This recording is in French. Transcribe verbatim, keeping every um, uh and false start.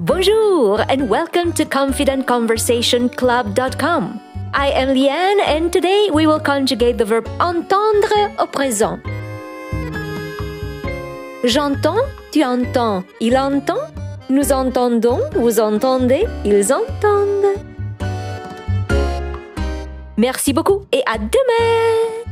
Bonjour and welcome to confident conversation club dot com. I am Liane and today we will conjugate the verb entendre au présent. J'entends, tu entends, il entend, nous entendons, vous entendez, ils entendent. Merci beaucoup et à demain!